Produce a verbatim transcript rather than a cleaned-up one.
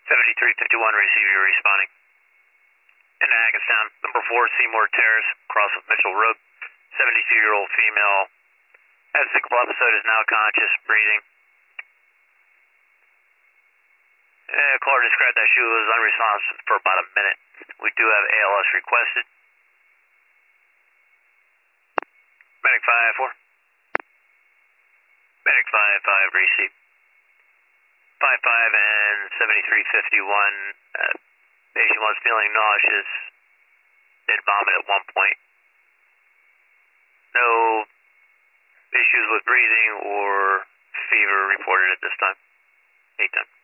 seventy-three fifty-one, receive you responding. In Hackettstown, number four, Seymour Terrace, cross with Mitchell Road. seventy-two-year-old female. Has a cyclical episode, is now conscious, breathing. Uh, caller described that she was unresponsive for about a minute. We do have A L S requested. Medic five four. Medic five five, receive. five five and seventy-three fifty-one. Uh, patient was feeling nauseous. Did vomit at one point. No issues with breathing or fever reported at this time. eight ten.